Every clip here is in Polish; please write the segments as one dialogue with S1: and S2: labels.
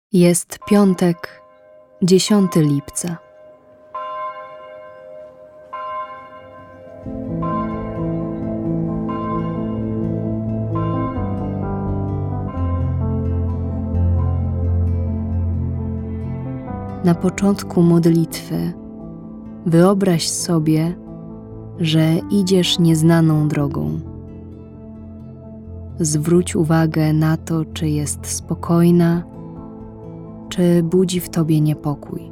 S1: Jest piątek, 10 lipca. Na początku modlitwy wyobraź sobie, że idziesz nieznaną drogą. Zwróć uwagę na to, czy jest spokojna, czy budzi w tobie niepokój.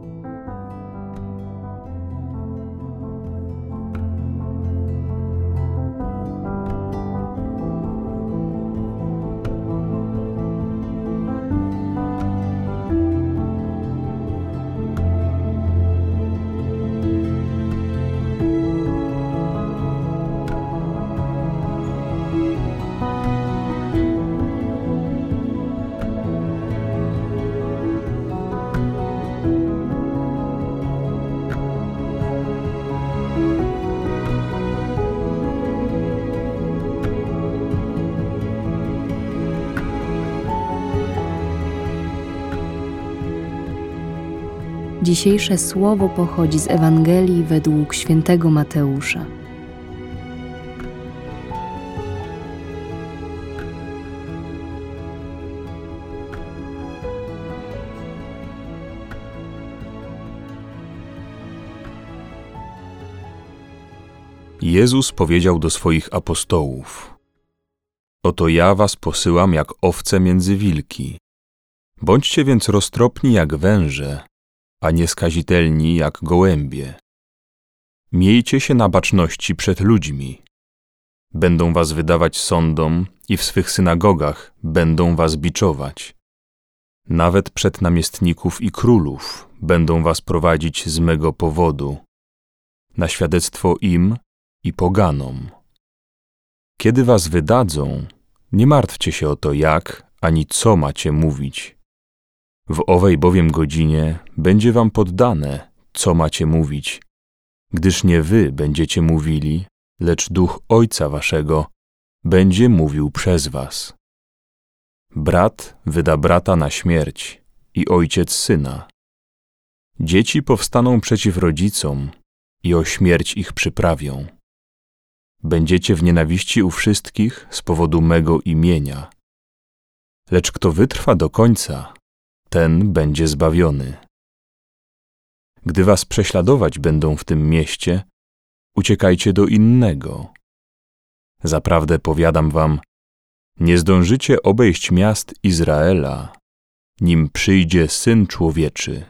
S1: Dzisiejsze słowo pochodzi z Ewangelii według świętego Mateusza.
S2: Jezus powiedział do swoich apostołów: Oto ja was posyłam jak owce między wilki. Bądźcie więc roztropni jak węże, a nieskazitelni jak gołębie. Miejcie się na baczności przed ludźmi. Będą was wydawać sądom i w swych synagogach będą was biczować. Nawet przed namiestników i królów będą was prowadzić z mego powodu, na świadectwo im i poganom. Kiedy was wydadzą, nie martwcie się o to, jak ani co macie mówić. W owej bowiem godzinie będzie wam poddane, co macie mówić, gdyż nie wy będziecie mówili, lecz Duch Ojca waszego będzie mówił przez was. Brat wyda brata na śmierć i ojciec syna. Dzieci powstaną przeciw rodzicom i o śmierć ich przyprawią. Będziecie w nienawiści u wszystkich z powodu mego imienia. Lecz kto wytrwa do końca, ten będzie zbawiony. Gdy was prześladować będą w tym mieście, uciekajcie do innego. Zaprawdę powiadam wam, nie zdążycie obejść miast Izraela, nim przyjdzie Syn Człowieczy.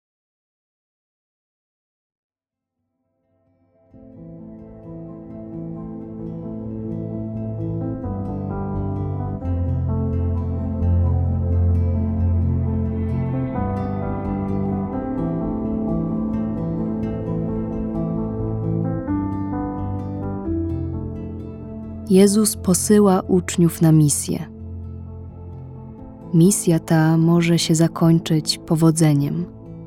S1: Jezus posyła uczniów na misję. Misja ta może się zakończyć powodzeniem.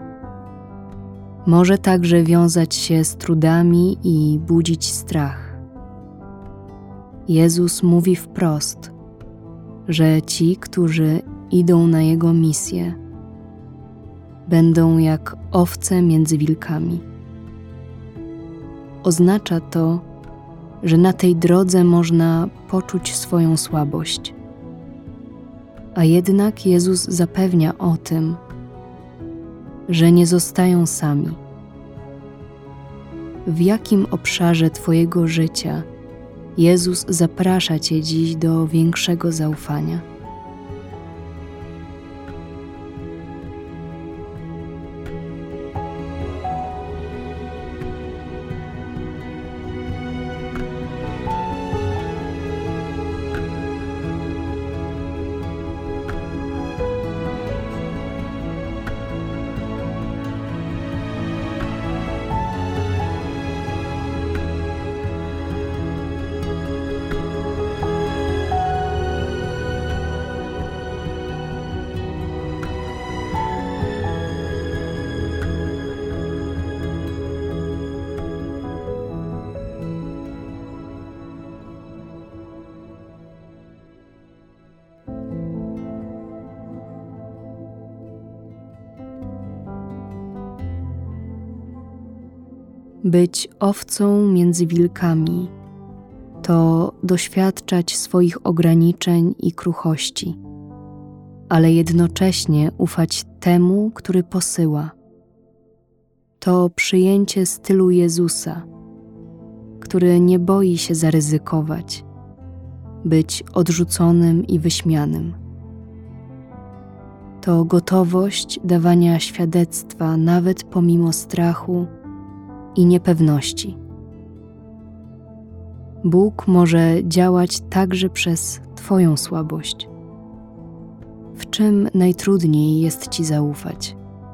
S1: Może także wiązać się z trudami i budzić strach. Jezus mówi wprost, że ci, którzy idą na Jego misję, będą jak owce między wilkami. Oznacza to, że na tej drodze można poczuć swoją słabość. A jednak Jezus zapewnia o tym, że nie zostają sami. W jakim obszarze Twojego życia Jezus zaprasza Cię dziś do większego zaufania? Być owcą między wilkami to doświadczać swoich ograniczeń i kruchości, ale jednocześnie ufać temu, który posyła. To przyjęcie stylu Jezusa, który nie boi się zaryzykować, być odrzuconym i wyśmianym. To gotowość dawania świadectwa nawet pomimo strachu i niepewności. Bóg może działać także przez Twoją słabość. W czym najtrudniej jest Ci zaufać?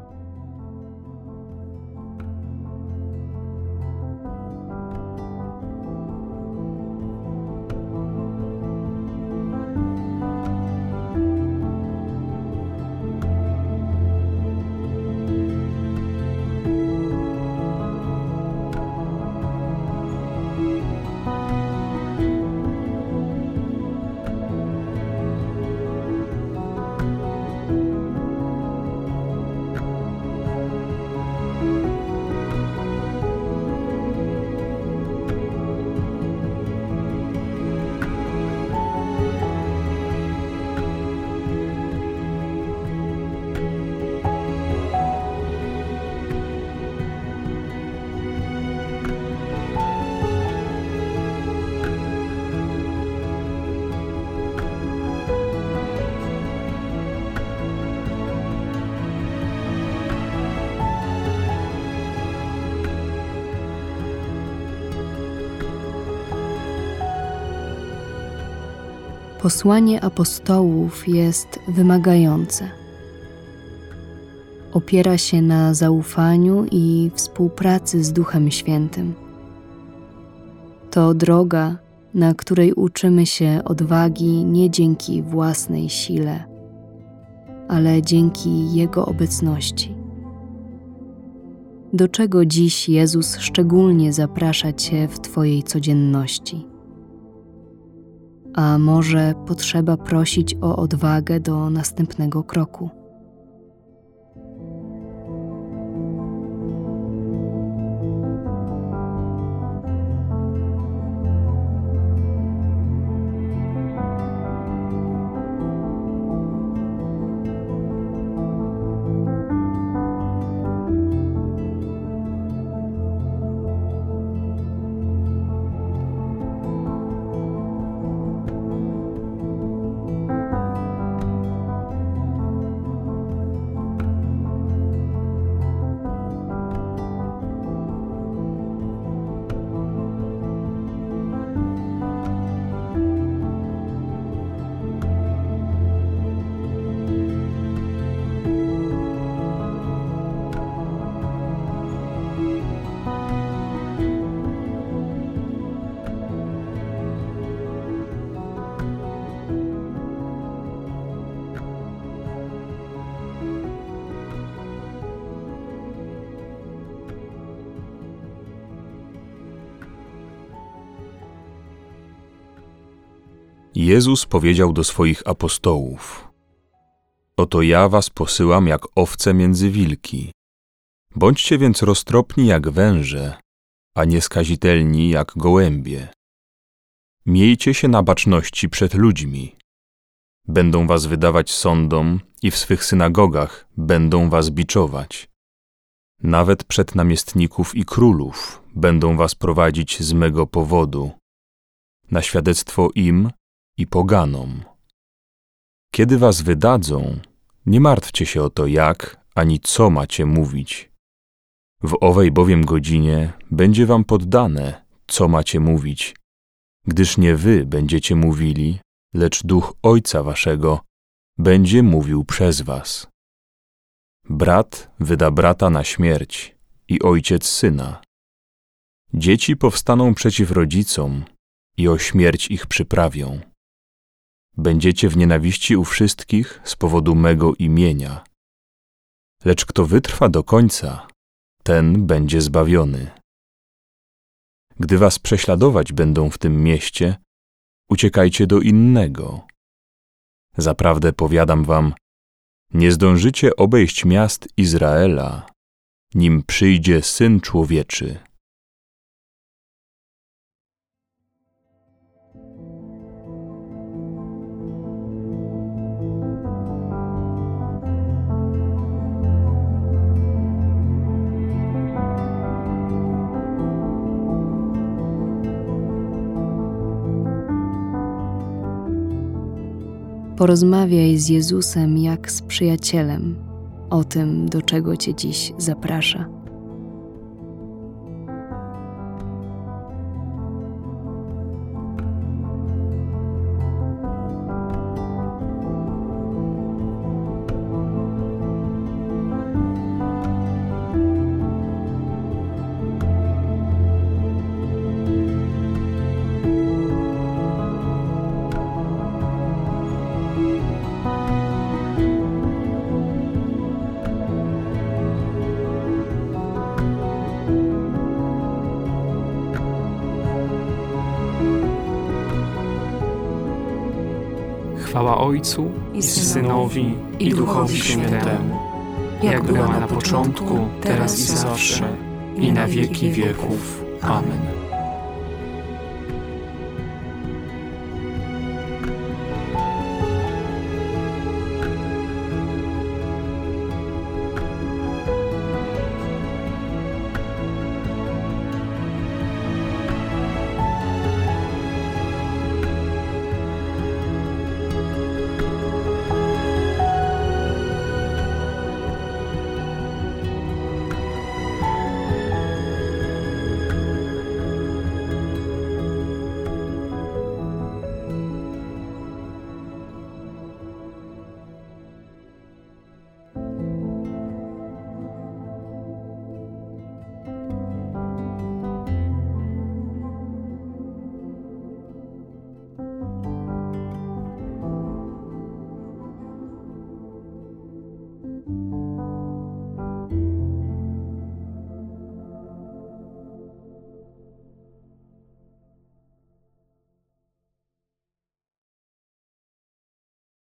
S1: Posłanie apostołów jest wymagające. Opiera się na zaufaniu i współpracy z Duchem Świętym. To droga, na której uczymy się odwagi nie dzięki własnej sile, ale dzięki Jego obecności. Do czego dziś Jezus szczególnie zaprasza Cię w Twojej codzienności? A może potrzeba prosić o odwagę do następnego kroku?
S2: Jezus powiedział do swoich apostołów: Oto ja was posyłam jak owce między wilki. Bądźcie więc roztropni jak węże, a nieskazitelni jak gołębie. Miejcie się na baczności przed ludźmi. Będą was wydawać sądom i w swych synagogach będą was biczować. Nawet przed namiestników i królów będą was prowadzić z mego powodu, na świadectwo im i poganom. Kiedy was wydadzą, nie martwcie się o to jak, ani co macie mówić. W owej bowiem godzinie będzie wam poddane, co macie mówić, gdyż nie wy będziecie mówili, lecz Duch Ojca waszego będzie mówił przez was. Brat wyda brata na śmierć i ojciec syna. Dzieci powstaną przeciw rodzicom i o śmierć ich przyprawią. Będziecie w nienawiści u wszystkich z powodu mego imienia. Lecz kto wytrwa do końca, ten będzie zbawiony. Gdy was prześladować będą w tym mieście, uciekajcie do innego. Zaprawdę powiadam wam, nie zdążycie obejść miast Izraela, nim przyjdzie Syn Człowieczy.
S1: Porozmawiaj z Jezusem jak z przyjacielem o tym, do czego Cię dziś zaprasza.
S3: Chwała Ojcu i Synowi, i Duchowi Świętemu, jak była na początku, teraz i zawsze, i na wieki wieków. Amen.